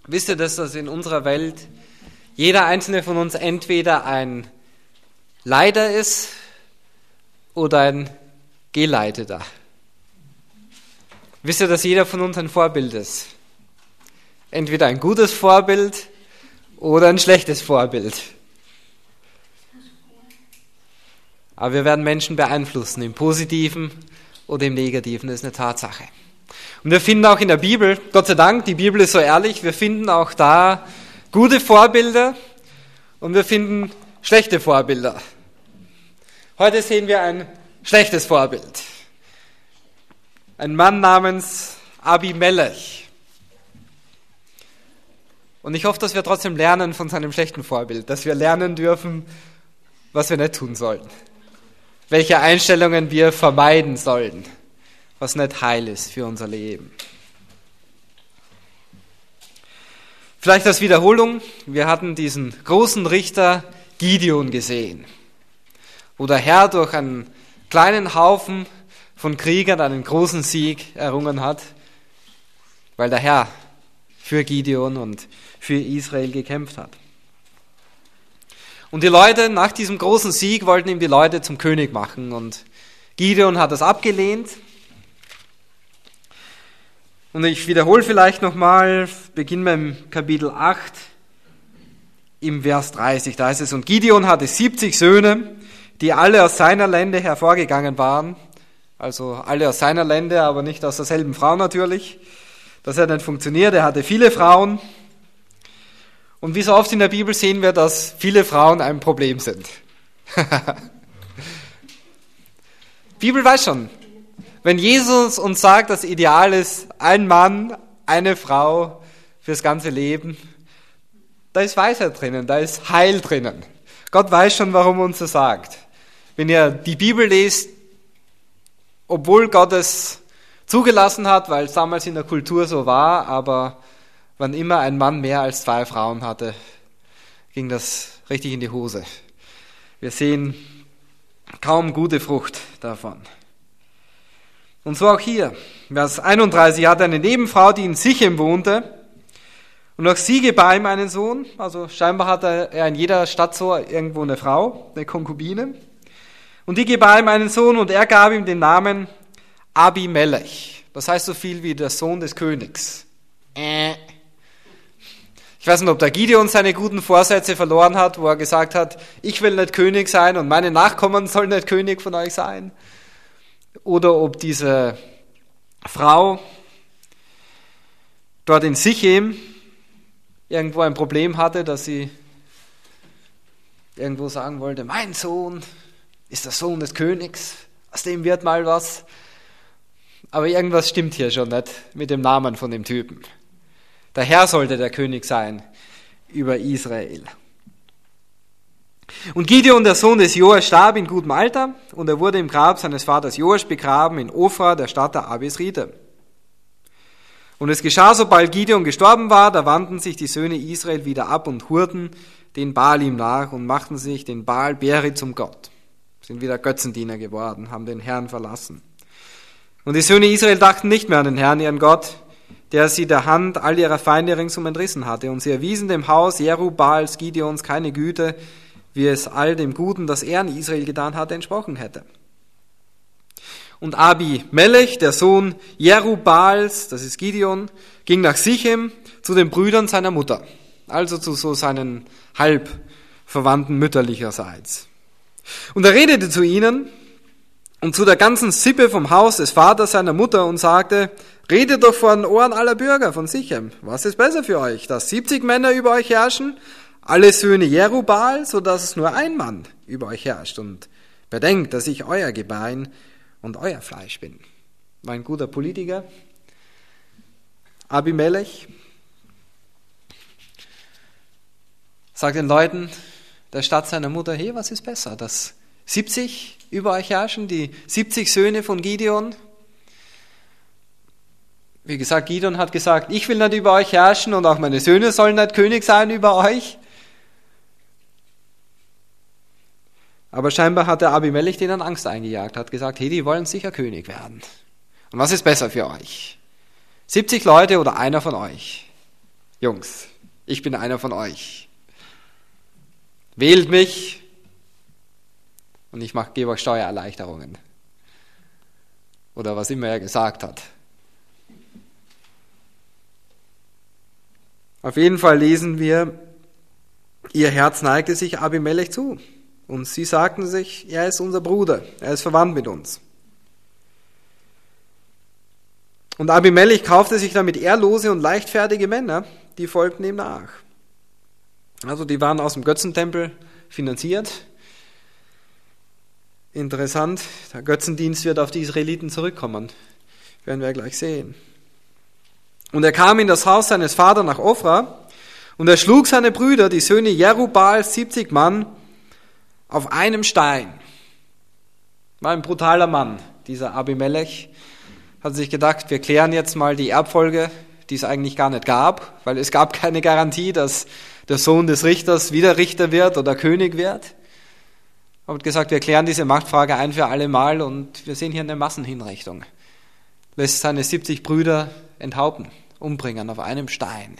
Wisst ihr, dass in unserer Welt jeder einzelne von uns entweder ein Leiter ist oder ein Geleiteter? Wisst ihr, dass jeder von uns ein Vorbild ist? Entweder ein gutes Vorbild oder ein schlechtes Vorbild. Aber wir werden Menschen beeinflussen, im Positiven oder im Negativen, das ist eine Tatsache. Und wir finden auch in der Bibel, Gott sei Dank, die Bibel ist so ehrlich, wir finden auch da gute Vorbilder und wir finden schlechte Vorbilder. Heute sehen wir ein schlechtes Vorbild. Ein Mann namens Abimelech. Und ich hoffe, dass wir trotzdem lernen von seinem schlechten Vorbild, dass wir lernen dürfen, was wir nicht tun sollen. Welche Einstellungen wir vermeiden sollen, was nicht heil ist für unser Leben. Vielleicht als Wiederholung, wir hatten diesen großen Richter Gideon gesehen, wo der Herr durch einen kleinen Haufen von Kriegern einen großen Sieg errungen hat, weil der Herr für Gideon und für Israel gekämpft hat. Und die Leute, nach diesem großen Sieg, wollten ihm die Leute zum König machen. Und Gideon hat das abgelehnt. Und ich wiederhole vielleicht nochmal, beginnen wir im Kapitel 8, im Vers 30. Da heißt es, und Gideon hatte 70 Söhne, die alle aus seiner Lände hervorgegangen waren. Also alle aus seiner Lände, aber nicht aus derselben Frau natürlich. Das hat nicht funktioniert. Er hatte viele Frauen. Und wie so oft in der Bibel sehen wir, dass viele Frauen ein Problem sind. Die Bibel weiß schon, wenn Jesus uns sagt, das Ideal ist ein Mann, eine Frau fürs ganze Leben, da ist Weisheit drinnen, da ist Heil drinnen. Gott weiß schon, warum er uns das sagt. Wenn ihr die Bibel lest, obwohl Gott es zugelassen hat, weil es damals in der Kultur so war, aber wann immer ein Mann mehr als 2 Frauen hatte, ging das richtig in die Hose. Wir sehen kaum gute Frucht davon. Und so auch hier. Vers 31 hatte eine Nebenfrau, die in Sichem wohnte, und auch sie gebar ihm einen Sohn. Also scheinbar hatte er in jeder Stadt so irgendwo eine Frau, eine Konkubine. Und die gebar ihm einen Sohn und er gab ihm den Namen Abimelech. Das heißt so viel wie der Sohn des Königs. Ich weiß nicht, ob der Gideon seine guten Vorsätze verloren hat, wo er gesagt hat, ich will nicht König sein und meine Nachkommen sollen nicht König von euch sein. Oder ob diese Frau dort in Sichem irgendwo ein Problem hatte, dass sie irgendwo sagen wollte, mein Sohn ist der Sohn des Königs, aus dem wird mal was. Aber irgendwas stimmt hier schon nicht mit dem Namen von dem Typen. Der Herr sollte der König sein über Israel. Und Gideon, der Sohn des Joasch, starb in gutem Alter und er wurde im Grab seines Vaters Joasch begraben in Ofra, der Stadt der Abesrite. Und es geschah, sobald Gideon gestorben war, da wandten sich die Söhne Israel wieder ab und hurten den Baalim nach und machten sich den Baal Beri zum Gott. Sind wieder Götzendiener geworden, haben den Herrn verlassen. Und die Söhne Israel dachten nicht mehr an den Herrn, ihren Gott, der sie der Hand all ihrer Feinde ringsum entrissen hatte. Und sie erwiesen dem Haus Jerubbaals Gideons keine Güte, wie es all dem Guten, das er in Israel getan hatte, entsprochen hätte. Und Abimelech, der Sohn Jerubbaals, das ist Gideon, ging nach Sichem zu den Brüdern seiner Mutter, also zu so seinen Halbverwandten mütterlicherseits. Und er redete zu ihnen und zu der ganzen Sippe vom Haus des Vaters seiner Mutter und sagte, redet doch vor den Ohren aller Bürger von Sichem. Was ist besser für euch, dass 70 Männer über euch herrschen, alle Söhne Jerubbaal, so dass es nur ein Mann über euch herrscht? Und bedenkt, dass ich euer Gebein und euer Fleisch bin. War ein guter Politiker. Abimelech sagt den Leuten der Stadt seiner Mutter, hey, was ist besser, dass 70 über euch herrschen, die 70 Söhne von Gideon? Wie gesagt, Gideon hat gesagt, ich will nicht über euch herrschen und auch meine Söhne sollen nicht König sein über euch. Aber scheinbar hat der Abimelech denen Angst eingejagt, hat gesagt, hey, die wollen sicher König werden. Und was ist besser für euch? 70 Leute oder einer von euch? Jungs, ich bin einer von euch. Wählt mich und ich gebe euch Steuererleichterungen. Oder was immer er gesagt hat. Auf jeden Fall lesen wir, ihr Herz neigte sich Abimelech zu. Und sie sagten sich, er ist unser Bruder, er ist verwandt mit uns. Und Abimelech kaufte sich damit ehrlose und leichtfertige Männer, die folgten ihm nach. Also die waren aus dem Götzentempel finanziert. Interessant, der Götzendienst wird auf die Israeliten zurückkommen. Werden wir gleich sehen. Und er kam in das Haus seines Vaters nach Ofra und er schlug seine Brüder, die Söhne Jerubbaals, 70 Mann, auf einem Stein. War ein brutaler Mann, dieser Abimelech. Hat sich gedacht, wir klären jetzt mal die Erbfolge, die es eigentlich gar nicht gab, weil es gab keine Garantie, dass der Sohn des Richters wieder Richter wird oder König wird. Er hat gesagt, wir klären diese Machtfrage ein für alle Mal und wir sehen hier eine Massenhinrichtung. Lässt seine 70 Brüder enthaupten, umbringen auf einem Stein.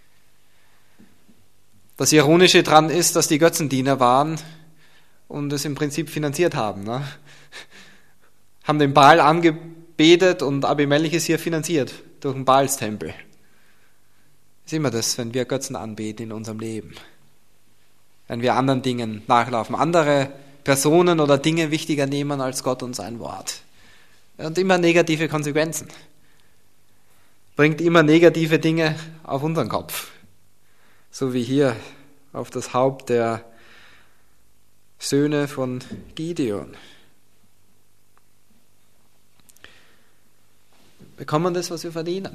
Das Ironische daran ist, dass die Götzendiener waren und es im Prinzip finanziert haben. Ne? Haben den Baal angebetet und Abimelech ist hier finanziert durch den Baalstempel. Ist immer das, wenn wir Götzen anbeten in unserem Leben. Wenn wir anderen Dingen nachlaufen, andere Personen oder Dinge wichtiger nehmen als Gott und sein Wort. Und immer negative Konsequenzen. Bringt immer negative Dinge auf unseren Kopf. So wie hier auf das Haupt der Söhne von Gideon. Bekommen das, was wir verdienen.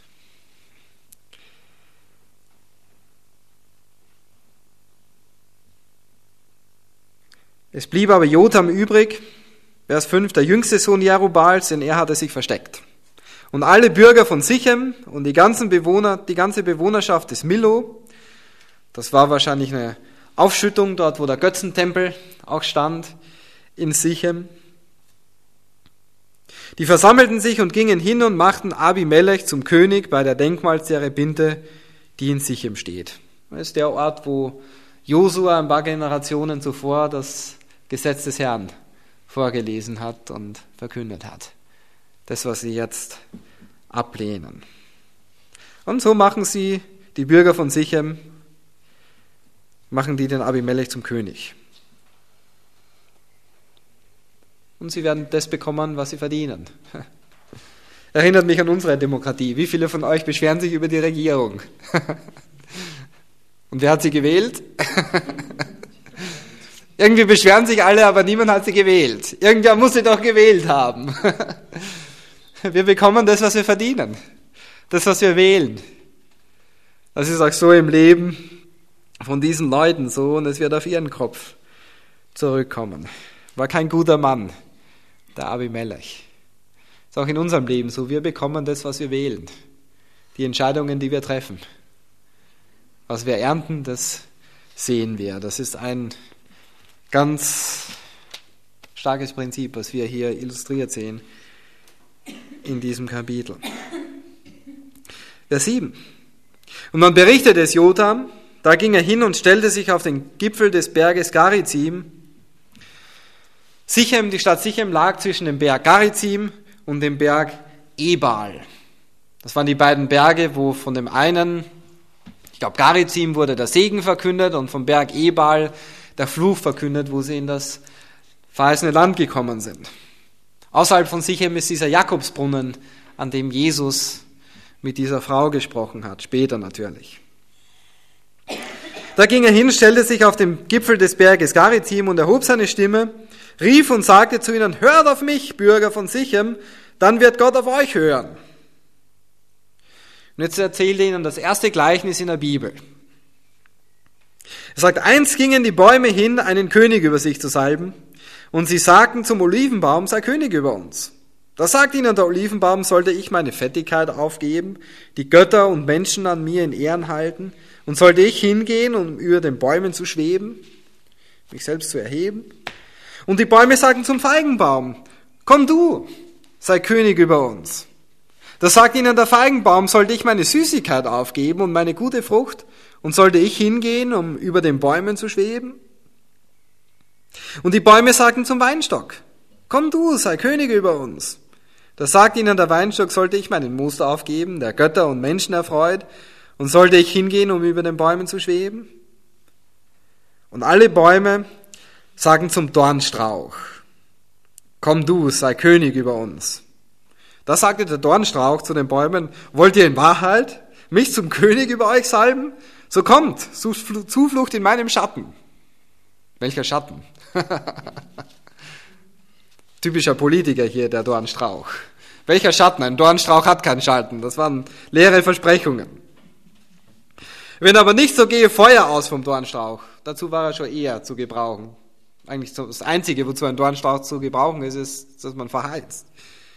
Es blieb aber Jotham übrig, Vers 5, der jüngste Sohn Jerubbaals, denn er hatte sich versteckt. Und alle Bürger von Sichem und die ganze Bewohnerschaft des Millo, das war wahrscheinlich eine Aufschüttung, dort wo der Götzentempel auch stand, in Sichem. Die versammelten sich und gingen hin und machten Abimelech zum König bei der Denkmalsterebinte, die in Sichem steht. Das ist der Ort, wo Josua ein paar Generationen zuvor das Gesetz des Herrn vorgelesen hat und verkündet hat. Das, was sie jetzt ablehnen. Und so machen sie, die Bürger von Sichem, machen die den Abimelech zum König. Und sie werden das bekommen, was sie verdienen. Erinnert mich an unsere Demokratie. Wie viele von euch beschweren sich über die Regierung? Und wer hat sie gewählt? Irgendwie beschweren sich alle, aber niemand hat sie gewählt. Irgendwer muss sie doch gewählt haben. Wir bekommen das, was wir verdienen. Das, was wir wählen. Das ist auch so im Leben von diesen Leuten so und es wird auf ihren Kopf zurückkommen. War kein guter Mann, der Abimelech. Ist auch in unserem Leben so. Wir bekommen das, was wir wählen. Die Entscheidungen, die wir treffen. Was wir ernten, das sehen wir. Das ist ein ganz starkes Prinzip, was wir hier illustriert sehen in diesem Kapitel. Vers 7. Und man berichtete es Jotham, da ging er hin und stellte sich auf den Gipfel des Berges Garizim. Sichem, die Stadt Sichem lag zwischen dem Berg Garizim und dem Berg Ebal. Das waren die beiden Berge, wo von dem einen, ich glaube Garizim, wurde der Segen verkündet und vom Berg Ebal der Fluch verkündet, wo sie in das verheißene Land gekommen sind. Außerhalb von Sichem ist dieser Jakobsbrunnen, an dem Jesus mit dieser Frau gesprochen hat, später natürlich. Da ging er hin, stellte sich auf dem Gipfel des Berges Garizim und erhob seine Stimme, rief und sagte zu ihnen, hört auf mich, Bürger von Sichem, dann wird Gott auf euch hören. Und jetzt erzählt er ihnen das erste Gleichnis in der Bibel. Er sagt, einst gingen die Bäume hin, einen König über sich zu salben, und sie sagten zum Olivenbaum, sei König über uns. Da sagt ihnen der Olivenbaum, sollte ich meine Fettigkeit aufgeben, die Götter und Menschen an mir in Ehren halten, und sollte ich hingehen, um über den Bäumen zu schweben, mich selbst zu erheben? Und die Bäume sagten zum Feigenbaum, komm du, sei König über uns. Da sagt ihnen der Feigenbaum, sollte ich meine Süßigkeit aufgeben und meine gute Frucht, und sollte ich hingehen, um über den Bäumen zu schweben? Und die Bäume sagten zum Weinstock, komm du, sei König über uns. Da sagt ihnen der Weinstock, sollte ich meinen Most aufgeben, der Götter und Menschen erfreut, und sollte ich hingehen, um über den Bäumen zu schweben? Und alle Bäume sagen zum Dornstrauch, komm du, sei König über uns. Da sagte der Dornstrauch zu den Bäumen, wollt ihr in Wahrheit mich zum König über euch salben? So kommt, sucht Zuflucht in meinem Schatten. Welcher Schatten? Typischer Politiker hier, der Dornstrauch. Welcher Schatten? Ein Dornstrauch hat keinen Schatten. Das waren leere Versprechungen. Wenn aber nicht so, gehe Feuer aus vom Dornstrauch. Dazu war er schon eher zu gebrauchen. Eigentlich das Einzige, wozu ein Dornstrauch zu gebrauchen ist, ist, dass man verheizt.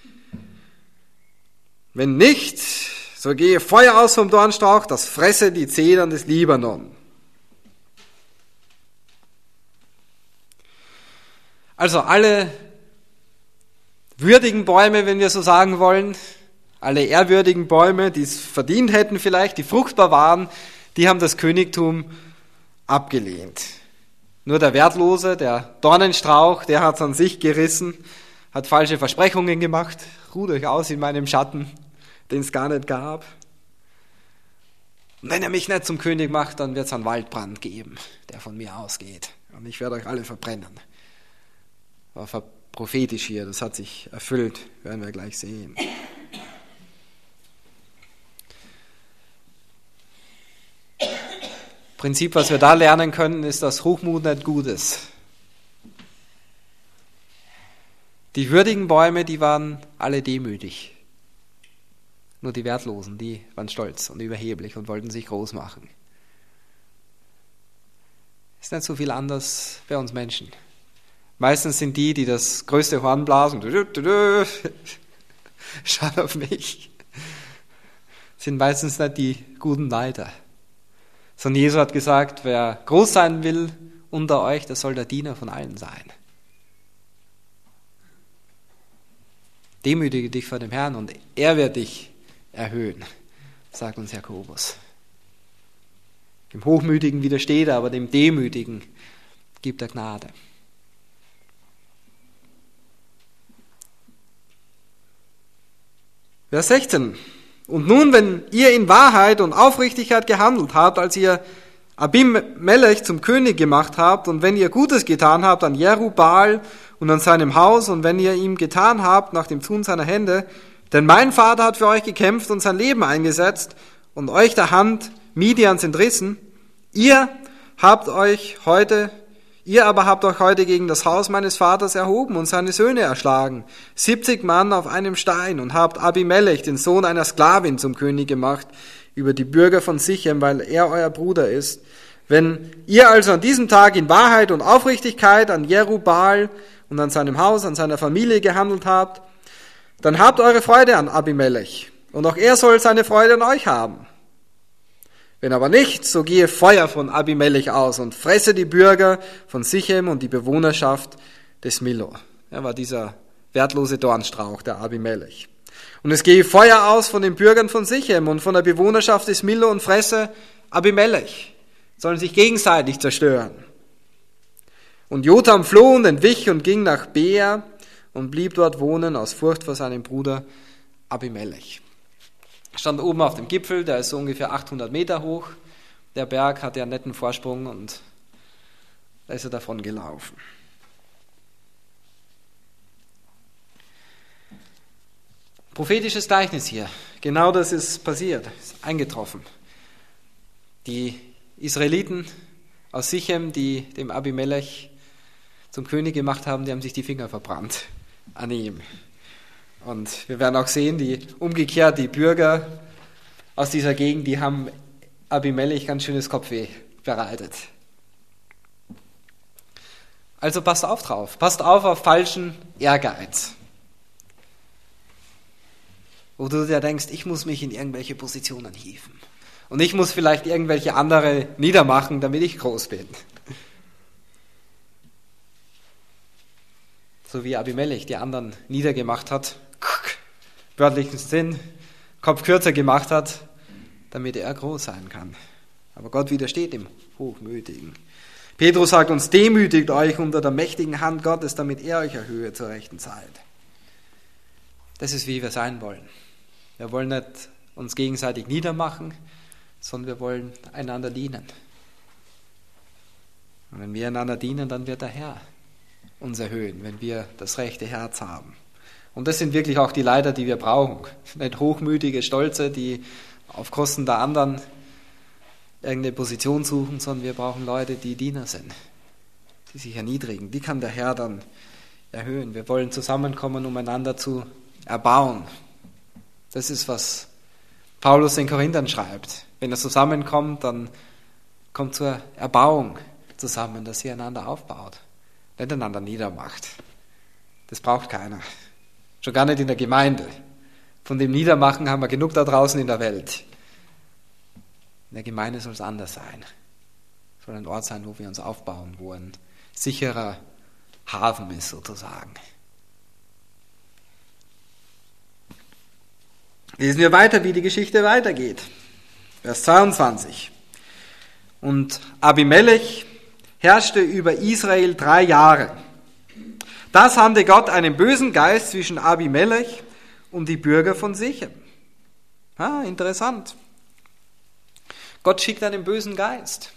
Wenn nicht, so gehe Feuer aus vom Dornstrauch, das fresse die Zedern des Libanon. Also alle würdigen Bäume, wenn wir so sagen wollen, alle ehrwürdigen Bäume, die es verdient hätten vielleicht, die fruchtbar waren, die haben das Königtum abgelehnt. Nur der Wertlose, der Dornenstrauch, der hat es an sich gerissen, hat falsche Versprechungen gemacht, ruht euch aus in meinem Schatten, den es gar nicht gab. Und wenn er mich nicht zum König macht, dann wird es einen Waldbrand geben, der von mir ausgeht. Und ich werde euch alle verbrennen. War prophetisch hier, das hat sich erfüllt, werden wir gleich sehen. Prinzip, was wir da lernen können, ist, dass Hochmut nicht gut ist. Die würdigen Bäume, die waren alle demütig. Nur die Wertlosen, die waren stolz und überheblich und wollten sich groß machen. Ist nicht so viel anders bei uns Menschen. Meistens sind die das größte Horn blasen, schaut auf mich, sind meistens nicht die guten Leiter. Sondern Jesus hat gesagt, wer groß sein will unter euch, der soll der Diener von allen sein. Demütige dich vor dem Herrn und er wird dich erhöhen, sagt uns Jakobus. Dem Hochmütigen widersteht er, aber dem Demütigen gibt er Gnade. Vers 16. Und nun, wenn ihr in Wahrheit und Aufrichtigkeit gehandelt habt, als ihr Abimelech zum König gemacht habt, und wenn ihr Gutes getan habt an Jerubbaal und an seinem Haus, und wenn ihr ihm getan habt nach dem Tun seiner Hände, denn mein Vater hat für euch gekämpft und sein Leben eingesetzt und euch der Hand Midians entrissen, ihr aber habt euch heute gegen das Haus meines Vaters erhoben und seine Söhne erschlagen, 70 Mann auf einem Stein, und habt Abimelech, den Sohn einer Sklavin, zum König gemacht über die Bürger von Sichem, weil er euer Bruder ist. Wenn ihr also an diesem Tag in Wahrheit und Aufrichtigkeit an Jerubbaal und an seinem Haus, an seiner Familie gehandelt habt, dann habt eure Freude an Abimelech, und auch er soll seine Freude an euch haben. Wenn aber nicht, so gehe Feuer von Abimelech aus und fresse die Bürger von Sichem und die Bewohnerschaft des Milo. Er war dieser wertlose Dornstrauch, der Abimelech. Und es gehe Feuer aus von den Bürgern von Sichem und von der Bewohnerschaft des Milo und fresse Abimelech. Sollen sich gegenseitig zerstören. Und Jotham floh und entwich und ging nach Beer und blieb dort wohnen aus Furcht vor seinem Bruder Abimelech. Stand oben auf dem Gipfel, der ist so ungefähr 800 Meter hoch. Der Berg hatte einen netten Vorsprung und da ist er davon gelaufen. Prophetisches Gleichnis hier. Genau das ist passiert, ist eingetroffen. Die Israeliten aus Sichem, die dem Abimelech zum König gemacht haben, die haben sich die Finger verbrannt an ihm. Und wir werden auch sehen, die Bürger aus dieser Gegend, die haben Abimelech ganz schönes Kopfweh bereitet. Also passt auf drauf. Passt auf falschen Ehrgeiz. Wo du dir denkst, ich muss mich in irgendwelche Positionen hieven. Und ich muss vielleicht irgendwelche andere niedermachen, damit ich groß bin. So wie Abimelech die anderen niedergemacht hat, wörtlichen Sinn, Kopf kürzer gemacht hat, damit er groß sein kann. Aber Gott widersteht dem Hochmütigen. Petrus sagt uns, demütigt euch unter der mächtigen Hand Gottes, damit er euch erhöhe zur rechten Zeit. Das ist, wie wir sein wollen. Wir wollen nicht uns gegenseitig niedermachen, sondern wir wollen einander dienen. Und wenn wir einander dienen, dann wird der Herr uns erhöhen, wenn wir das rechte Herz haben. Und das sind wirklich auch die Leiter, die wir brauchen. Nicht hochmütige Stolze, die auf Kosten der anderen irgendeine Position suchen, sondern wir brauchen Leute, die Diener sind, die sich erniedrigen. Die kann der Herr dann erhöhen. Wir wollen zusammenkommen, um einander zu erbauen. Das ist, was Paulus den Korinthern schreibt. Wenn er zusammenkommt, dann kommt zur Erbauung zusammen, dass ihr einander aufbaut, nicht einander niedermacht. Das braucht keiner. Schon gar nicht in der Gemeinde. Von dem Niedermachen haben wir genug da draußen in der Welt. In der Gemeinde soll es anders sein. Es soll ein Ort sein, wo wir uns aufbauen, wo ein sicherer Hafen ist sozusagen. Lesen wir weiter, wie die Geschichte weitergeht. Vers 22. Und Abimelech herrschte über Israel 3 Jahre. Da sandte Gott einen bösen Geist zwischen Abimelech und die Bürger von Sichem. Interessant. Gott schickt einen bösen Geist.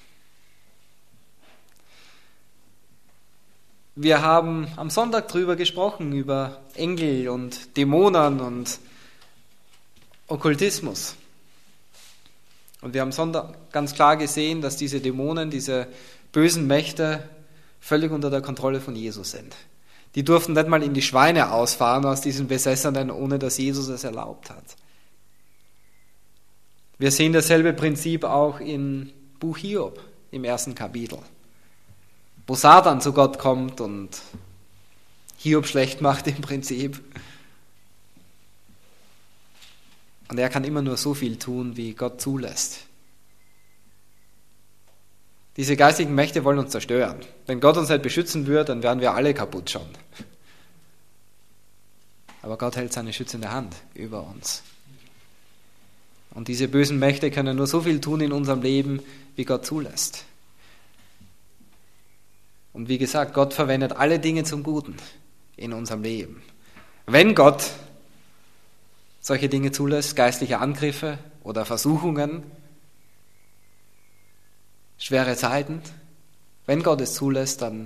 Wir haben am Sonntag drüber gesprochen, über Engel und Dämonen und Okkultismus. Und wir haben am Sonntag ganz klar gesehen, dass diese Dämonen, diese bösen Mächte völlig unter der Kontrolle von Jesus sind. Die durften nicht mal in die Schweine ausfahren aus diesen Besessenen, ohne dass Jesus es erlaubt hat. Wir sehen dasselbe Prinzip auch im Buch Hiob, im 1. Kapitel, wo Satan zu Gott kommt und Hiob schlecht macht im Prinzip. Und er kann immer nur so viel tun, wie Gott zulässt. Diese geistigen Mächte wollen uns zerstören. Wenn Gott uns nicht beschützen würde, dann wären wir alle kaputt schon. Aber Gott hält seine schützende Hand über uns. Und diese bösen Mächte können nur so viel tun in unserem Leben, wie Gott zulässt. Und wie gesagt, Gott verwendet alle Dinge zum Guten in unserem Leben. Wenn Gott solche Dinge zulässt, geistliche Angriffe oder Versuchungen, schwere Zeiten, wenn Gott es zulässt, dann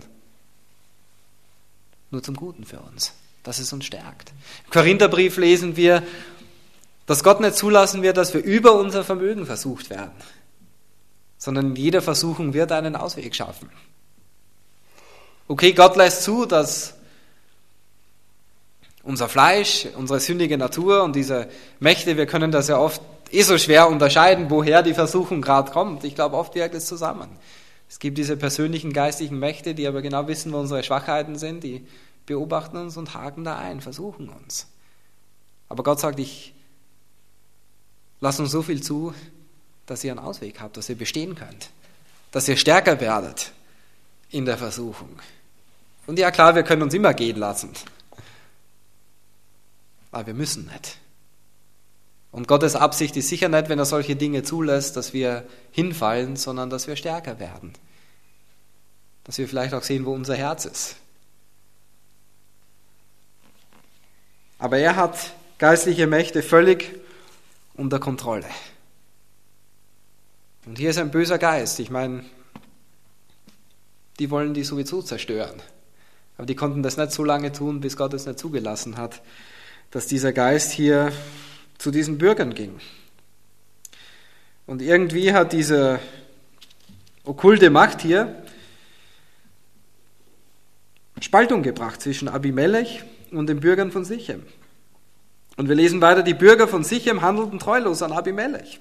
nur zum Guten für uns, dass es uns stärkt. Im Korintherbrief lesen wir, dass Gott nicht zulassen wird, dass wir über unser Vermögen versucht werden, sondern in jeder Versuchung wird er einen Ausweg schaffen. Okay, Gott lässt zu, dass unser Fleisch, unsere sündige Natur und diese Mächte, wir können das ja oft so schwer unterscheiden, woher die Versuchung gerade kommt. Ich glaube, oft wirkt es zusammen. Es gibt diese persönlichen geistlichen Mächte, die aber genau wissen, wo unsere Schwachheiten sind, die beobachten uns und haken da ein, versuchen uns. Aber Gott sagt, ich lasse uns so viel zu, dass ihr einen Ausweg habt, dass ihr bestehen könnt, dass ihr stärker werdet in der Versuchung. Und ja klar, wir können uns immer gehen lassen. Aber wir müssen nicht. Und Gottes Absicht ist sicher nicht, wenn er solche Dinge zulässt, dass wir hinfallen, sondern dass wir stärker werden. Dass wir vielleicht auch sehen, wo unser Herz ist. Aber er hat geistliche Mächte völlig unter Kontrolle. Und hier ist ein böser Geist. Ich meine, die wollen die sowieso zerstören. Aber die konnten das nicht so lange tun, bis Gott es nicht zugelassen hat, dass dieser Geist hier zu diesen Bürgern ging. Und irgendwie hat diese okkulte Macht hier Spaltung gebracht zwischen Abimelech und den Bürgern von Sichem. Und wir lesen weiter, die Bürger von Sichem handelten treulos an Abimelech.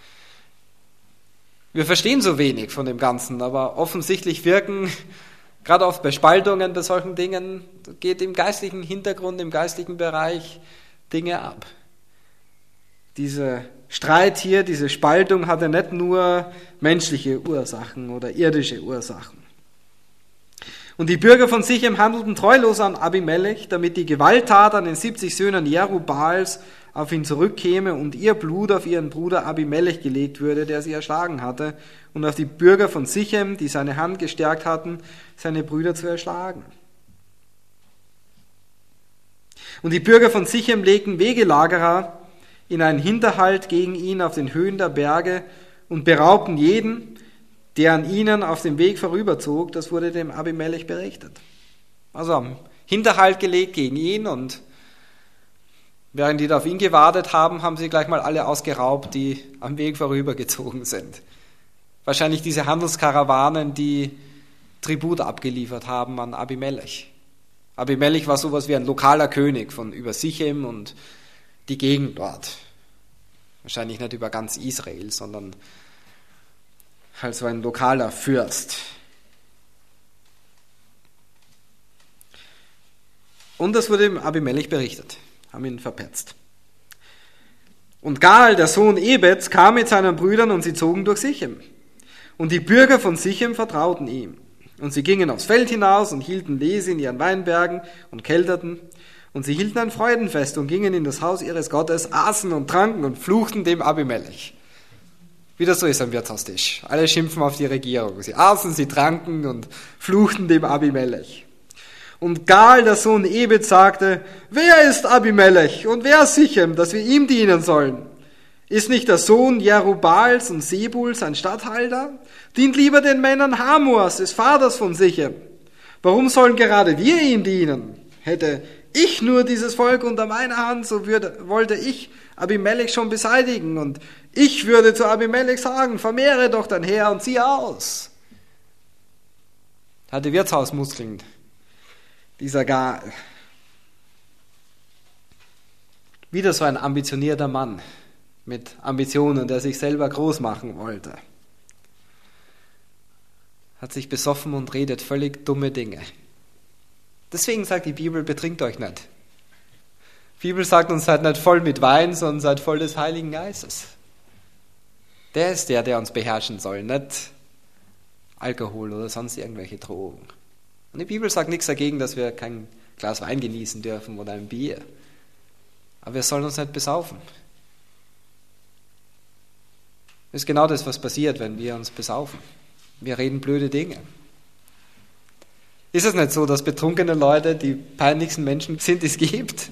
Wir verstehen so wenig von dem Ganzen, aber offensichtlich wirken, gerade oft bei Spaltungen, bei solchen Dingen, geht im geistlichen Hintergrund, im geistlichen Bereich Dinge ab. Dieser Streit hier, diese Spaltung hatte nicht nur menschliche Ursachen oder irdische Ursachen. Und die Bürger von Sichem handelten treulos an Abimelech, damit die Gewalttat an den 70 Söhnen Jerubbaals auf ihn zurückkäme und ihr Blut auf ihren Bruder Abimelech gelegt würde, der sie erschlagen hatte, und auf die Bürger von Sichem, die seine Hand gestärkt hatten, seine Brüder zu erschlagen. Und die Bürger von Sichem legten Wegelagerer in einen Hinterhalt gegen ihn auf den Höhen der Berge und beraubten jeden, der an ihnen auf dem Weg vorüberzog. Das wurde dem Abimelech berichtet. Also am Hinterhalt gelegt gegen ihn, und während die da auf ihn gewartet haben, haben sie gleich mal alle ausgeraubt, die am Weg vorübergezogen sind. Wahrscheinlich diese Handelskarawanen, die Tribut abgeliefert haben an Abimelech. Abimelech war sowas wie ein lokaler König von über Sichem und die Gegend dort. Wahrscheinlich nicht über ganz Israel, sondern halt so ein lokaler Fürst. Und das wurde dem Abimelech berichtet, haben ihn verpetzt. Und Gaal, der Sohn Ebeds, kam mit seinen Brüdern und sie zogen durch Sichem. Und die Bürger von Sichem vertrauten ihm. Und sie gingen aufs Feld hinaus und hielten Lese in ihren Weinbergen und kelterten. Und sie hielten ein Freudenfest und gingen in das Haus ihres Gottes, aßen und tranken und fluchten dem Abimelech. Wie das so ist am Wirtshaustisch. Alle schimpfen auf die Regierung. Sie aßen, sie tranken und fluchten dem Abimelech. Und Gaal, der Sohn Ebed, sagte: Wer ist Abimelech und wer Sichem, dass wir ihm dienen sollen? Ist nicht der Sohn Jerubals und Sebuls ein Statthalter? Dient lieber den Männern Hamors, des Vaters von Sichem. Warum sollen gerade wir ihm dienen? Hätte ich nur dieses Volk unter meiner Hand, so wollte ich Abimelech schon beseitigen, und ich würde zu Abimelech sagen: Vermehre doch dein Heer und zieh aus. Hatte Wirtshausmuskeln, dieser Gaal. Wieder so ein ambitionierter Mann mit Ambitionen, der sich selber groß machen wollte. Hat sich besoffen und redet völlig dumme Dinge. Deswegen sagt die Bibel: Betrinkt euch nicht. Die Bibel sagt uns, seid nicht voll mit Wein, sondern seid voll des Heiligen Geistes. Der ist der uns beherrschen soll, nicht Alkohol oder sonst irgendwelche Drogen. Und die Bibel sagt nichts dagegen, dass wir kein Glas Wein genießen dürfen oder ein Bier. Aber wir sollen uns nicht besaufen. Das ist genau das, was passiert, wenn wir uns besaufen. Wir reden blöde Dinge. Ist es nicht so, dass betrunkene Leute die peinlichsten Menschen sind, die es gibt?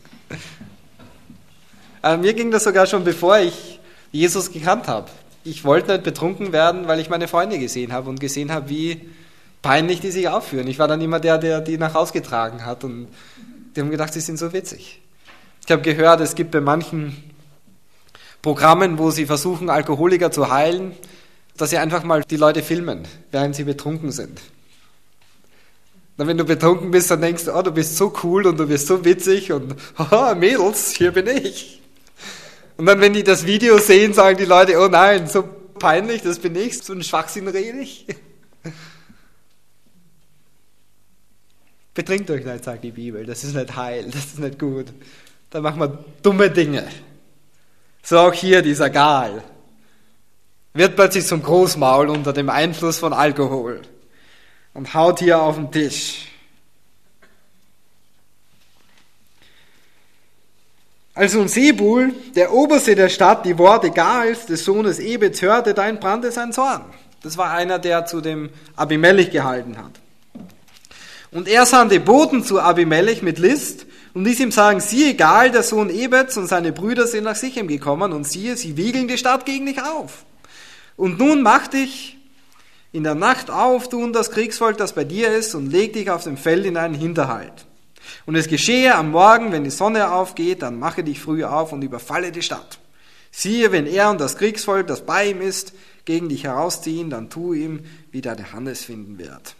Mir ging das sogar schon, bevor ich Jesus gekannt habe. Ich wollte nicht betrunken werden, weil ich meine Freunde gesehen habe und gesehen habe, wie peinlich die sich aufführen. Ich war dann immer der die nach Hause getragen hat, und die haben gedacht, sie sind so witzig. Ich habe gehört, es gibt bei manchen Programmen, wo sie versuchen, Alkoholiker zu heilen, dass sie einfach mal die Leute filmen, während sie betrunken sind. Und wenn du betrunken bist, dann denkst du: Oh, du bist so cool und du bist so witzig und haha, Mädels, hier bin ich. Und dann, wenn die das Video sehen, sagen die Leute: Oh nein, so peinlich, das bin ich, so ein Schwachsinn rede ich. Betrinkt euch nicht, sagt die Bibel, das ist nicht heil, das ist nicht gut. Da machen wir dumme Dinge. So auch hier dieser Gaal. Wird plötzlich zum Großmaul unter dem Einfluss von Alkohol und haut hier auf den Tisch. Als nun Sebul, der Oberste der Stadt, die Worte Gaals, des Sohnes Ebeds, hörte, da entbrannte sein Zorn. Das war einer, der zu dem Abimelech gehalten hat. Und er sandte Boten zu Abimelech mit List und ließ ihm sagen: Siehe, Gaal, der Sohn Ebeds, und seine Brüder sind nach Sichem gekommen, und siehe, sie wiegeln die Stadt gegen dich auf. Und nun mach dich in der Nacht auf, du und das Kriegsvolk, das bei dir ist, und leg dich auf dem Feld in einen Hinterhalt. Und es geschehe am Morgen, wenn die Sonne aufgeht, dann mache dich früh auf und überfalle die Stadt. Siehe, wenn er und das Kriegsvolk, das bei ihm ist, gegen dich herausziehen, dann tu ihm, wie deine Hand es finden wird.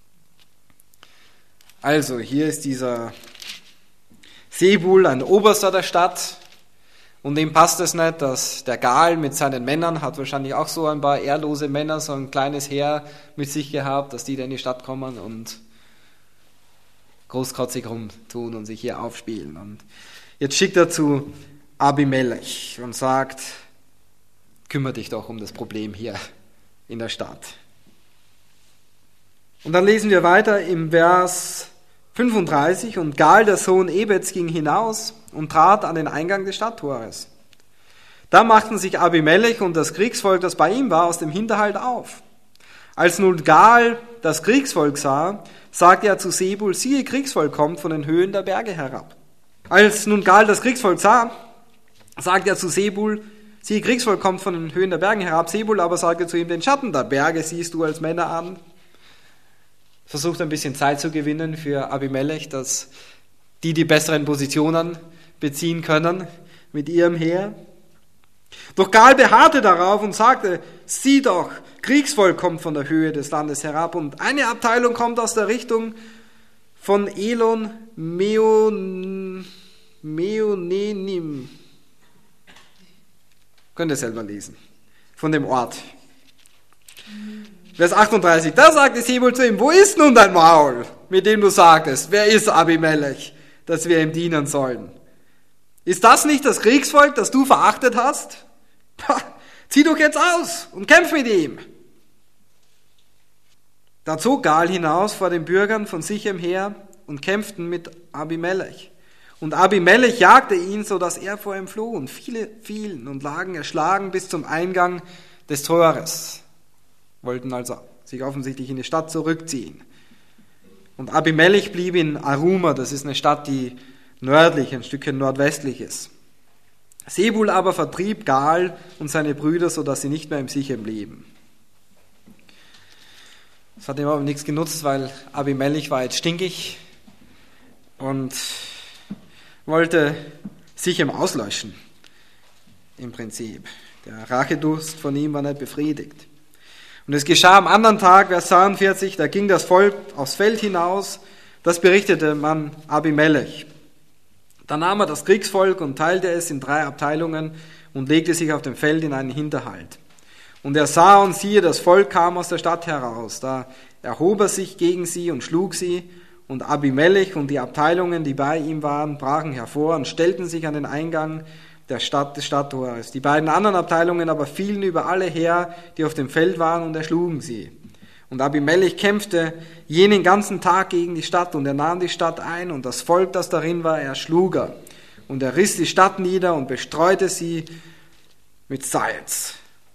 Also, hier ist dieser Sebul, ein Oberster der Stadt, und dem passt es nicht, dass der Gaal mit seinen Männern, hat wahrscheinlich auch so ein paar ehrlose Männer, so ein kleines Heer mit sich gehabt, dass die da in die Stadt kommen und großkotzig rumtun und sich hier aufspielen. Und jetzt schickt er zu Abimelech und sagt: Kümmere dich doch um das Problem hier in der Stadt. Und dann lesen wir weiter im Vers 35. Und Gal, der Sohn Ebeds, ging hinaus und trat an den Eingang des Stadttores. Da machten sich Abimelech und das Kriegsvolk, das bei ihm war, aus dem Hinterhalt auf. Als nun Gal das Kriegsvolk sah, sagte er zu Sebul, siehe, Kriegsvolk kommt von den Höhen der Berge herab. Als nun Gal das Kriegsvolk sah, sagte er zu Sebul, siehe, Kriegsvolk kommt von den Höhen der Berge herab. Sebul aber sagte zu ihm, den Schatten der Berge siehst du als Männer an. Versucht ein bisschen Zeit zu gewinnen für Abimelech, dass die besseren Positionen beziehen können mit ihrem Heer. Doch Gal beharrte darauf und sagte, sieh doch, Kriegsvolk kommt von der Höhe des Landes herab und eine Abteilung kommt aus der Richtung von Elon Meonenim. Könnt ihr selber lesen. Von dem Ort. Vers 38. Da sagte Sebul zu ihm, wo ist nun dein Maul, mit dem du sagtest, wer ist Abimelech, dass wir ihm dienen sollen? Ist das nicht das Kriegsvolk, das du verachtet hast? Zieh doch jetzt aus und kämpf mit ihm. Da zog Gal hinaus vor den Bürgern von Sichem her und kämpften mit Abimelech. Und Abimelech jagte ihn, so dass er vor ihm floh. Und viele fielen und lagen erschlagen bis zum Eingang des Tores. Wollten also sich offensichtlich in die Stadt zurückziehen. Und Abimelech blieb in Aruma, das ist eine Stadt, die nördlich, ein Stückchen nordwestlich ist. Sebul aber vertrieb Gal und seine Brüder, so dass sie nicht mehr im Sichem blieben. Das hat ihm aber nichts genutzt, weil Abimelech war jetzt stinkig und wollte Sichem auslöschen, im Prinzip. Der Rachedurst von ihm war nicht befriedigt. Und es geschah am anderen Tag, Vers 42, da ging das Volk aufs Feld hinaus, das berichtete man Abimelech. Da nahm er das Kriegsvolk und teilte es in 3 Abteilungen und legte sich auf dem Feld in einen Hinterhalt. Und er sah und siehe, das Volk kam aus der Stadt heraus. Da erhob er sich gegen sie und schlug sie. Und Abimelech und die Abteilungen, die bei ihm waren, brachen hervor und stellten sich an den Eingang der Stadt des Stadttores. Die beiden anderen Abteilungen aber fielen über alle her, die auf dem Feld waren, und erschlugen sie. Und Abimelech kämpfte jenen ganzen Tag gegen die Stadt, und er nahm die Stadt ein, und das Volk, das darin war, erschlug er. Und er riss die Stadt nieder und bestreute sie mit Salz.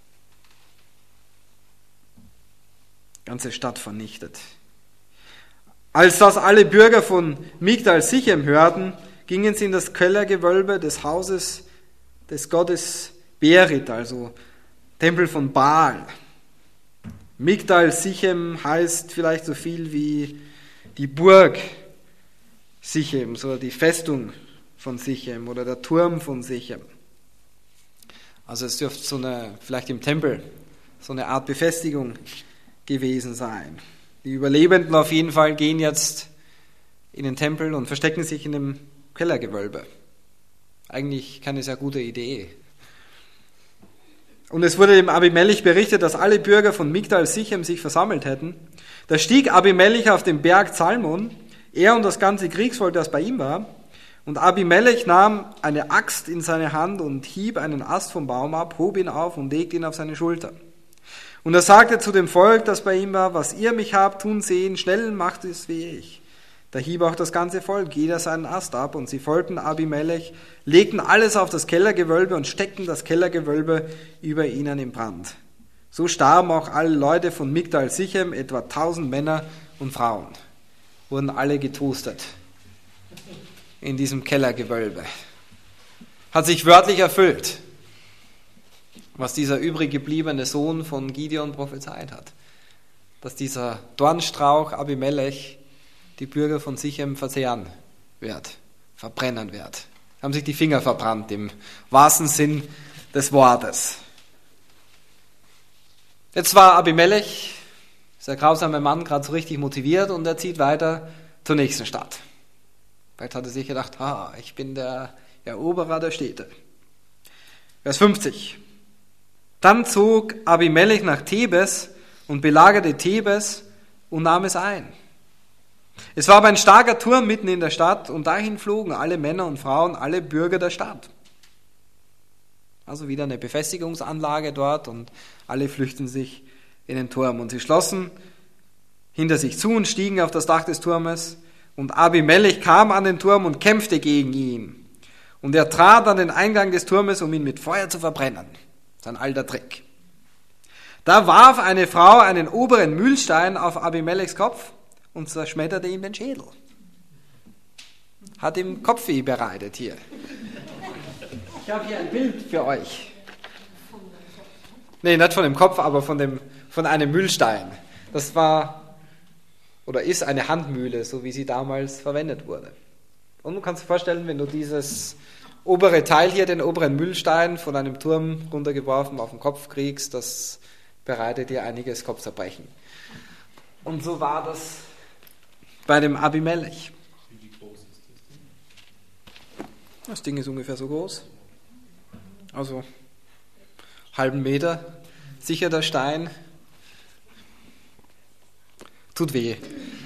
Ganze Stadt vernichtet. Als das alle Bürger von Migdal Sichem hörten, gingen sie in das Kellergewölbe des Hauses des Gottes Berit, also Tempel von Baal. Migdal Sichem heißt vielleicht so viel wie die Burg Sichems oder die Festung von Sichem oder der Turm von Sichem. Also es dürfte vielleicht im Tempel so eine Art Befestigung gewesen sein. Die Überlebenden auf jeden Fall gehen jetzt in den Tempel und verstecken sich in dem Kellergewölbe. Eigentlich keine sehr gute Idee. Und es wurde dem Abimelech berichtet, dass alle Bürger von Migdal Sichem sich versammelt hätten. Da stieg Abimelech auf den Berg Zalmon, er und das ganze Kriegsvolk, das bei ihm war. Und Abimelech nahm eine Axt in seine Hand und hieb einen Ast vom Baum ab, hob ihn auf und legte ihn auf seine Schulter. Und er sagte zu dem Volk, das bei ihm war, was ihr mich habt tun sehen, schnell macht es wie ich. Da hieb auch das ganze Volk, jeder seinen Ast ab, und sie folgten Abimelech, legten alles auf das Kellergewölbe und steckten das Kellergewölbe über ihnen in Brand. So starben auch alle Leute von Migdal Sichem, etwa 1000 Männer und Frauen, wurden alle getoastet in diesem Kellergewölbe. Hat sich wörtlich erfüllt, was dieser übrig gebliebene Sohn von Gideon prophezeit hat, dass dieser Dornstrauch Abimelech die Bürger von Sichem verzehren wird, verbrennen wird. Haben sich die Finger verbrannt, im wahrsten Sinn des Wortes. Jetzt war Abimelech, dieser grausame Mann, gerade so richtig motiviert, und er zieht weiter zur nächsten Stadt. Vielleicht hat er sich gedacht, ich bin der Eroberer der Städte. Vers 50. Dann zog Abimelech nach Thebes und belagerte Thebes und nahm es ein. Es war aber ein starker Turm mitten in der Stadt, und dahin flogen alle Männer und Frauen, alle Bürger der Stadt. Also wieder eine Befestigungsanlage dort, und alle flüchten sich in den Turm. Und sie schlossen hinter sich zu und stiegen auf das Dach des Turmes Und Abimelech kam an den Turm und kämpfte gegen ihn. Und er trat an den Eingang des Turmes, um ihn mit Feuer zu verbrennen. Sein alter Trick. Da warf eine Frau einen oberen Mühlstein auf Abimelechs Kopf und zerschmetterte ihm den Schädel. Hat ihm Kopfweh bereitet hier. Ich habe hier ein Bild für euch. Nee, nicht von dem Kopf, aber von einem Mühlstein. Das war oder ist eine Handmühle, so wie sie damals verwendet wurde. Und du kannst dir vorstellen, wenn du dieses obere Teil hier, den oberen Mühlstein von einem Turm runtergeworfen auf den Kopf kriegst, das bereitet dir einiges Kopfzerbrechen. Und so war das bei dem Abimelech. Wie groß ist Das Ding ist ungefähr so groß. Also halben Meter. Sicher der Stein. Tut weh.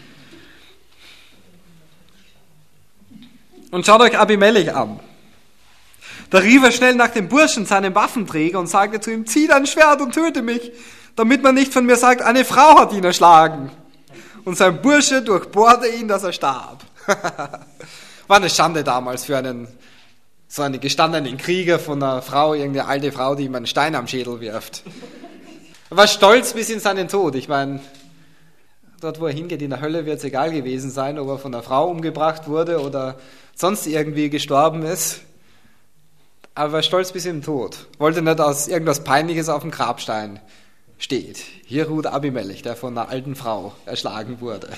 Und schaut euch Abimelech an. Da rief er schnell nach dem Burschen, seinem Waffenträger, und sagte zu ihm, zieh dein Schwert und töte mich, damit man nicht von mir sagt, eine Frau hat ihn erschlagen. Und sein Bursche durchbohrte ihn, dass er starb. War eine Schande damals für so einen gestandenen Krieger von einer Frau, irgendeine alte Frau, die ihm einen Stein am Schädel wirft. Er war stolz bis in seinen Tod. Ich meine, dort, wo er hingeht, in der Hölle, wird es egal gewesen sein, ob er von einer Frau umgebracht wurde oder sonst irgendwie gestorben ist. Aber er war stolz bis in den Tod. Wollte nicht, dass irgendwas Peinliches auf dem Grabstein steht. Hier ruht Abimelech, der von einer alten Frau erschlagen wurde.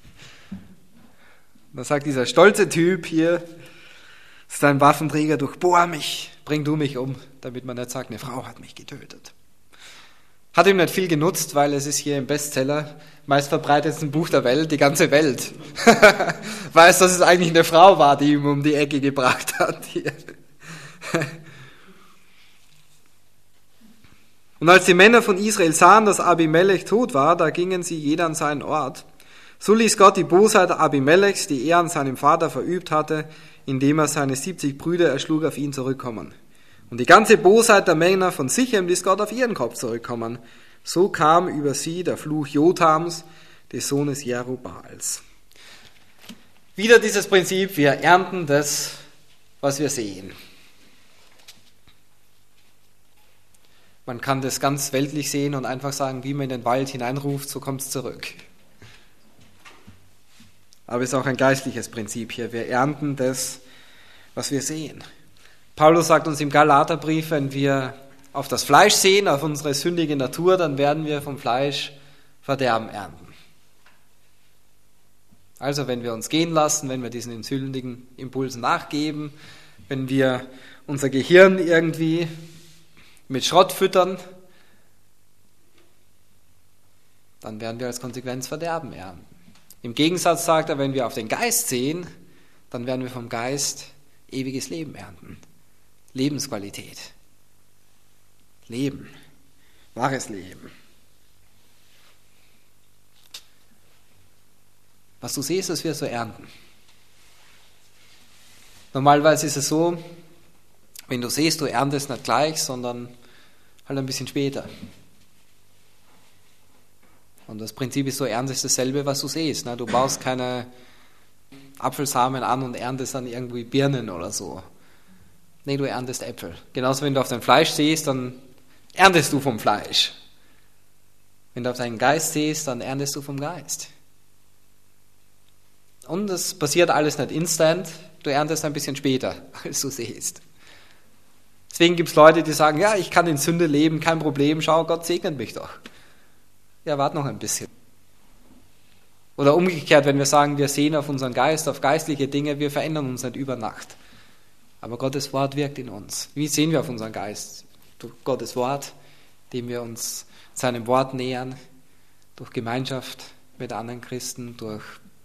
Und da sagt dieser stolze Typ hier, sein Waffenträger, durchbohr mich, bring du mich um, damit man nicht sagt, eine Frau hat mich getötet. Hat ihm nicht viel genutzt, weil es ist hier im Bestseller, meistverbreitetsten Buch der Welt, die ganze Welt weiß, dass es eigentlich eine Frau war, die ihm um die Ecke gebracht hat. Hier. Und als die Männer von Israel sahen, dass Abimelech tot war, da gingen sie jeder an seinen Ort. So ließ Gott die Bosheit Abimelechs, die er an seinem Vater verübt hatte, indem er seine 70 Brüder erschlug, auf ihn zurückkommen. Und die ganze Bosheit der Männer von Sichem ließ Gott auf ihren Kopf zurückkommen. So kam über sie der Fluch Jotams, des Sohnes Jerubbaals. Wieder dieses Prinzip, wir ernten das, was wir sehen. Man kann das ganz weltlich sehen und einfach sagen, wie man in den Wald hineinruft, so kommt es zurück. Aber es ist auch ein geistliches Prinzip hier. Wir ernten das, was wir sehen. Paulus sagt uns im Galaterbrief, wenn wir auf das Fleisch sehen, auf unsere sündige Natur, dann werden wir vom Fleisch Verderben ernten. Also wenn wir uns gehen lassen, wenn wir diesen sündigen Impulsen nachgeben, wenn wir unser Gehirn irgendwie mit Schrott füttern, dann werden wir als Konsequenz Verderben ernten. Im Gegensatz sagt er, wenn wir auf den Geist sehen, dann werden wir vom Geist ewiges Leben ernten. Lebensqualität. Leben. Wahres Leben. Was du siehst, das wirst du ernten. Normalerweise ist es so, wenn du siehst, du erntest nicht gleich, sondern halt ein bisschen später. Und das Prinzip ist so, erntest dasselbe, was du siehst. Du baust keine Apfelsamen an und erntest dann irgendwie Birnen oder so. Nee, du erntest Äpfel. Genauso, wenn du auf dein Fleisch siehst, dann erntest du vom Fleisch. Wenn du auf deinen Geist siehst, dann erntest du vom Geist. Und das passiert alles nicht instant, du erntest ein bisschen später, als du siehst. Deswegen gibt es Leute, die sagen, ja, ich kann in Sünde leben, kein Problem, schau, Gott segnet mich doch. Ja, warte noch ein bisschen. Oder umgekehrt, wenn wir sagen, wir sehen auf unseren Geist, auf geistliche Dinge, wir verändern uns nicht über Nacht. Aber Gottes Wort wirkt in uns. Wie sehen wir auf unseren Geist? Durch Gottes Wort, indem wir uns seinem Wort nähern, durch Gemeinschaft mit anderen Christen, durch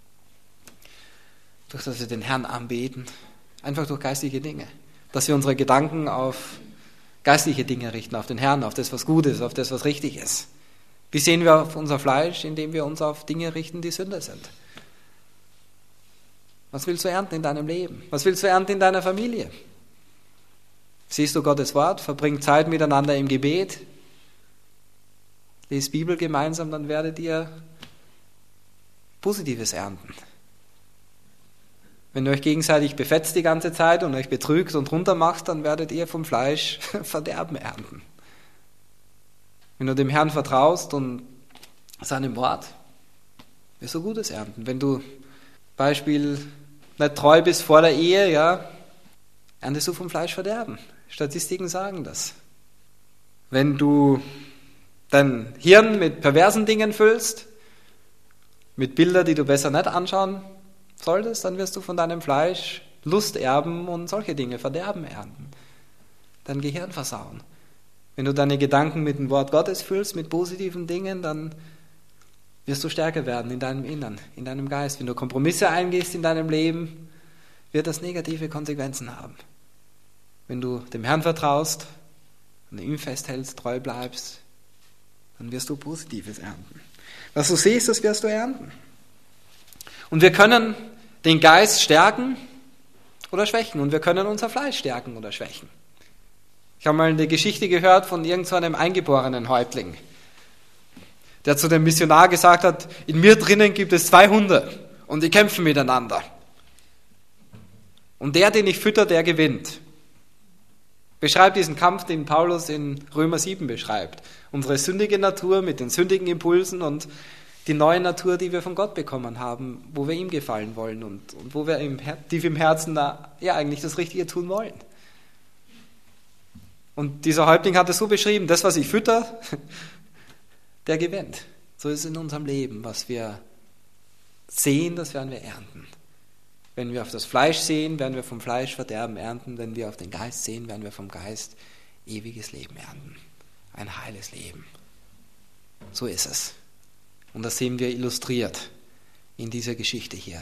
dass wir den Herrn anbeten, einfach durch geistliche Dinge. Dass wir unsere Gedanken auf geistliche Dinge richten, auf den Herrn, auf das, was gut ist, auf das, was richtig ist. Wie sehen wir auf unser Fleisch? Indem wir uns auf Dinge richten, die Sünde sind. Was willst du ernten in deinem Leben? Was willst du ernten in deiner Familie? Siehst du Gottes Wort? Verbring Zeit miteinander im Gebet. Lies Bibel gemeinsam, dann werdet ihr Positives ernten. Wenn ihr euch gegenseitig befetzt die ganze Zeit und euch betrügt und runtermacht, dann werdet ihr vom Fleisch Verderben ernten. Wenn du dem Herrn vertraust und seinem Wort, wirst du Gutes ernten. Wenn du Beispiel nicht treu bist vor der Ehe, ja, erntest du vom Fleisch Verderben. Statistiken sagen das. Wenn du dein Hirn mit perversen Dingen füllst, mit Bildern, die du besser nicht anschauen solltest, dann wirst du von deinem Fleisch Lust erben und solche Dinge, Verderben ernten. Dein Gehirn versauen. Wenn du deine Gedanken mit dem Wort Gottes füllst, mit positiven Dingen, dann wirst du stärker werden in deinem Innern, in deinem Geist. Wenn du Kompromisse eingehst in deinem Leben, wird das negative Konsequenzen haben. Wenn du dem Herrn vertraust, an ihm festhältst, treu bleibst, dann wirst du Positives ernten. Was du siehst, das wirst du ernten. Und wir können den Geist stärken oder schwächen. Und wir können unser Fleisch stärken oder schwächen. Ich habe mal eine Geschichte gehört von irgendeinem eingeborenen Häuptling, der zu dem Missionar gesagt hat, in mir drinnen gibt es 2 Hunde und die kämpfen miteinander. Und der, den ich fütter, der gewinnt. Beschreibt diesen Kampf, den Paulus in Römer 7 beschreibt. Unsere sündige Natur mit den sündigen Impulsen und die neue Natur, die wir von Gott bekommen haben, wo wir ihm gefallen wollen und wo wir tief im Herzen eigentlich das Richtige tun wollen. Und dieser Häuptling hat es so beschrieben, das, was ich fütter, der gewinnt. So ist es in unserem Leben. Was wir sehen, das werden wir ernten. Wenn wir auf das Fleisch sehen, werden wir vom Fleisch Verderben ernten. Wenn wir auf den Geist sehen, werden wir vom Geist ewiges Leben ernten. Ein heiles Leben. So ist es. Und das sehen wir illustriert in dieser Geschichte hier.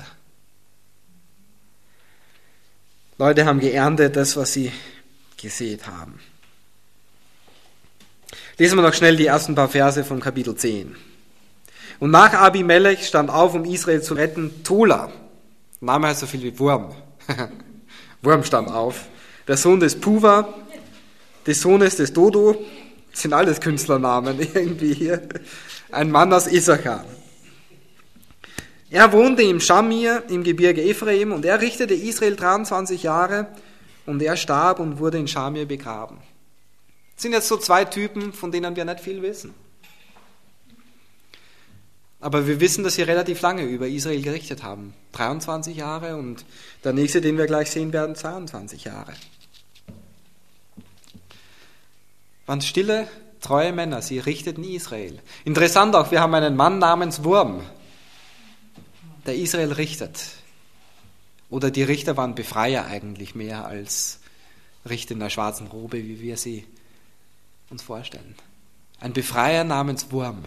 Leute haben geerntet das, was sie gesät haben. Lesen wir noch schnell die ersten paar Verse vom Kapitel 10. Und nach Abimelech stand auf, um Israel zu retten, Tola. Der Name heißt so viel wie Wurm. Wurm stand auf. Der Sohn des Puva, des Sohnes des Dodo, das sind alles Künstlernamen irgendwie hier. Ein Mann aus Issachar. Er wohnte im Schamir im Gebirge Ephraim und er richtete Israel 23 Jahre und er starb und wurde in Schamir begraben. Das sind jetzt so 2 Typen, von denen wir nicht viel wissen. Aber wir wissen, dass sie relativ lange über Israel gerichtet haben. 23 Jahre und der nächste, den wir gleich sehen werden, 22 Jahre. Waren stille, treue Männer, sie richteten Israel. Interessant auch, wir haben einen Mann namens Wurm, der Israel richtet. Oder die Richter waren Befreier eigentlich mehr als Richter in der schwarzen Robe, wie wir sie uns vorstellen. Ein Befreier namens Wurm.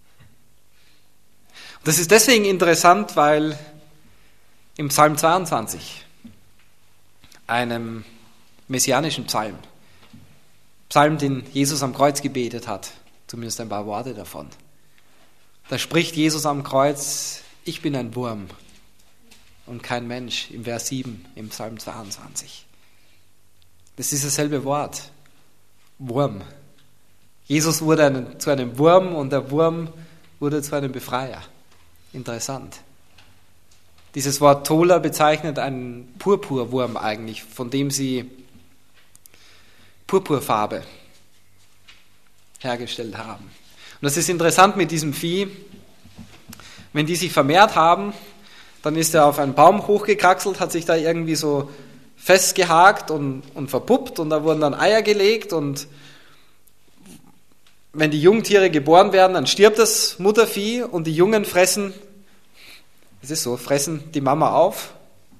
Das ist deswegen interessant, weil im Psalm 22, einem messianischen Psalm, den Jesus am Kreuz gebetet hat, zumindest ein paar Worte davon, da spricht Jesus am Kreuz, ich bin ein Wurm und kein Mensch, im Vers 7 im Psalm 22. Das ist dasselbe Wort, Wurm. Jesus wurde zu einem Wurm und der Wurm wurde zu einem Befreier. Interessant. Dieses Wort Tola bezeichnet einen Purpurwurm eigentlich, von dem sie Purpurfarbe hergestellt haben. Und das ist interessant mit diesem Vieh. Wenn die sich vermehrt haben, dann ist er auf einen Baum hochgekraxelt, hat sich da irgendwie so festgehakt und verpuppt und da wurden dann Eier gelegt und wenn die Jungtiere geboren werden, dann stirbt das Muttervieh und die Jungen fressen die Mama auf.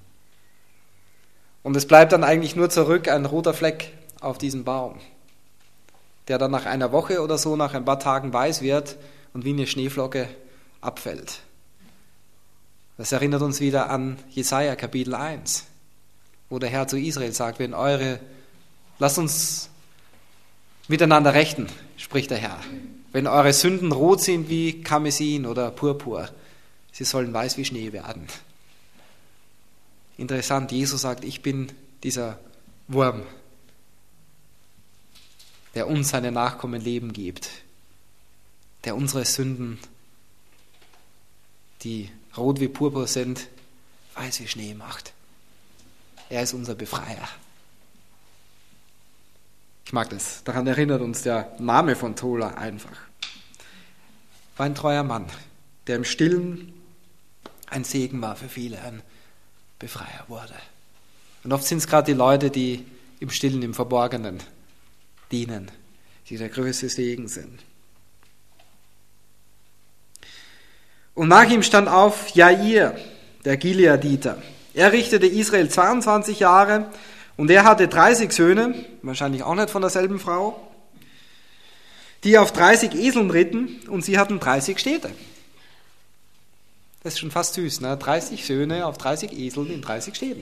Und es bleibt dann eigentlich nur zurück ein roter Fleck auf diesem Baum, der dann nach einer Woche oder so, nach ein paar Tagen weiß wird und wie eine Schneeflocke abfällt. Das erinnert uns wieder an Jesaja Kapitel 1, wo der Herr zu Israel sagt, lasst uns miteinander rechten, spricht der Herr. Wenn eure Sünden rot sind wie Karmesin oder Purpur, sie sollen weiß wie Schnee werden. Interessant, Jesus sagt, ich bin dieser Wurm, der uns seine Nachkommen Leben gibt, der unsere Sünden, die rot wie Purpur sind, weiß wie Schnee macht. Er ist unser Befreier. Ich mag das. Daran erinnert uns der Name von Tola einfach. War ein treuer Mann, der im Stillen ein Segen war für viele, ein Befreier wurde. Und oft sind es gerade die Leute, die im Stillen, im Verborgenen dienen, die der größte Segen sind. Und nach ihm stand auf Jair, der Gileaditer. Er richtete Israel 22 Jahre und er hatte 30 Söhne, wahrscheinlich auch nicht von derselben Frau, die auf 30 Eseln ritten und sie hatten 30 Städte. Das ist schon fast süß, ne? 30 Söhne auf 30 Eseln in 30 Städten.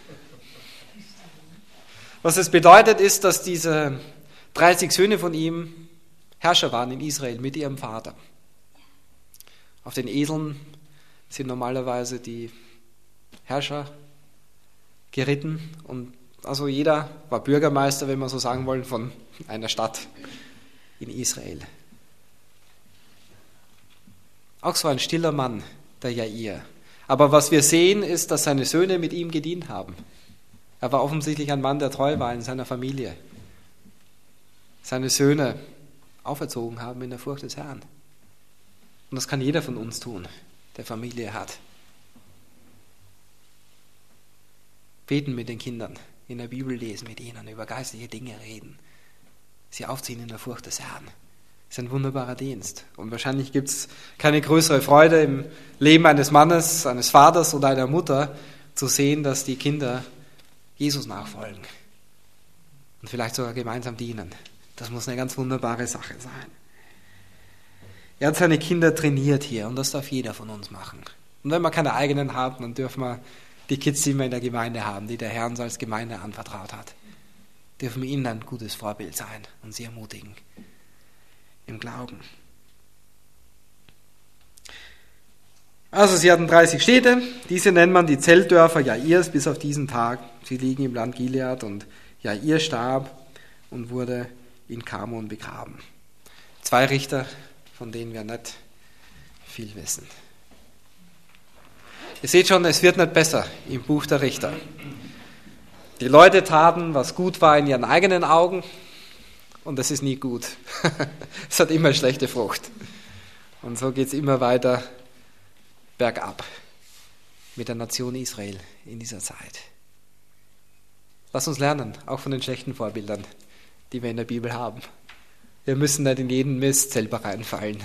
Was es bedeutet, ist, dass diese 30 Söhne von ihm Herrscher waren in Israel mit ihrem Vater. Auf den Eseln sind normalerweise die Herrscher geritten und also jeder war Bürgermeister, wenn wir so sagen wollen, von einer Stadt in Israel. Auch so ein stiller Mann, der Jair. Aber was wir sehen, ist, dass seine Söhne mit ihm gedient haben. Er war offensichtlich ein Mann, der treu war in seiner Familie. Seine Söhne auferzogen haben in der Furcht des Herrn. Und das kann jeder von uns tun, der Familie hat. Beten mit den Kindern, in der Bibel lesen mit ihnen, über geistliche Dinge reden, sie aufziehen in der Furcht des Herrn. Das ist ein wunderbarer Dienst. Und wahrscheinlich gibt es keine größere Freude im Leben eines Mannes, eines Vaters oder einer Mutter, zu sehen, dass die Kinder Jesus nachfolgen und vielleicht sogar gemeinsam dienen. Das muss eine ganz wunderbare Sache sein. Er hat seine Kinder trainiert hier und das darf jeder von uns machen. Und wenn wir keine eigenen haben, dann dürfen wir die Kids, die wir in der Gemeinde haben, die der Herr uns als Gemeinde anvertraut hat, dürfen wir ihnen ein gutes Vorbild sein und sie ermutigen im Glauben. Also sie hatten 30 Städte, diese nennt man die Zeltdörfer Jairs bis auf diesen Tag. Sie liegen im Land Gilead und Jair starb und wurde in Kamon begraben. 2 Richter, von denen wir nicht viel wissen. Ihr seht schon, es wird nicht besser im Buch der Richter. Die Leute taten, was gut war in ihren eigenen Augen und das ist nie gut. Es hat immer schlechte Frucht. Und so geht es immer weiter bergab mit der Nation Israel in dieser Zeit. Lass uns lernen, auch von den schlechten Vorbildern, die wir in der Bibel haben. Wir müssen nicht in jeden Mist selber reinfallen.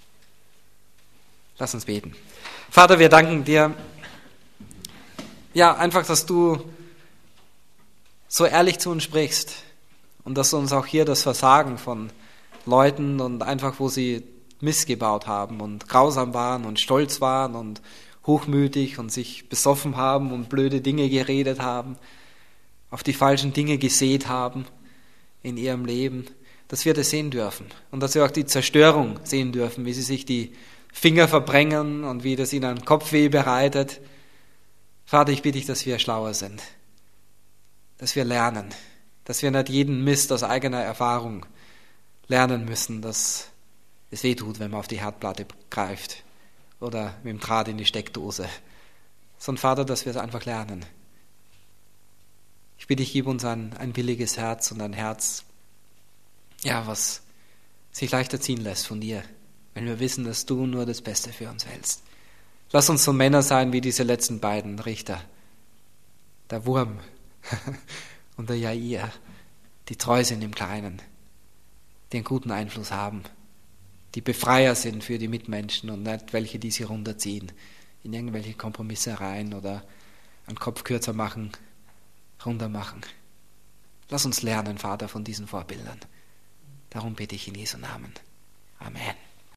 Lass uns beten. Vater, wir danken dir, ja, einfach, dass du so ehrlich zu uns sprichst und dass du uns auch hier das Versagen von Leuten und einfach, wo sie Mist gebaut haben und grausam waren und stolz waren und hochmütig und sich besoffen haben und blöde Dinge geredet haben, auf die falschen Dinge gesät haben in ihrem Leben, dass wir das sehen dürfen und dass wir auch die Zerstörung sehen dürfen, wie sie sich die Finger verbrennen und wie das ihnen Kopfweh bereitet. Vater, ich bitte dich, dass wir schlauer sind, dass wir lernen, dass wir nicht jeden Mist aus eigener Erfahrung lernen müssen, dass es weh tut, wenn man auf die Herdplatte greift oder mit dem Draht in die Steckdose. Sondern Vater, dass wir es einfach lernen. Ich bitte dich, gib uns ein williges Herz und ein Herz, ja, was sich leichter ziehen lässt von dir, wenn wir wissen, dass du nur das Beste für uns willst. Lass uns so Männer sein wie diese letzten beiden Richter, der Wurm und der Jair, die treu sind im Kleinen, die einen guten Einfluss haben, die Befreier sind für die Mitmenschen und nicht welche, die sie runterziehen, in irgendwelche Kompromisse rein oder einen Kopf kürzer machen, runter machen. Lass uns lernen, Vater, von diesen Vorbildern. Darum bitte ich in Jesu Namen. Amen.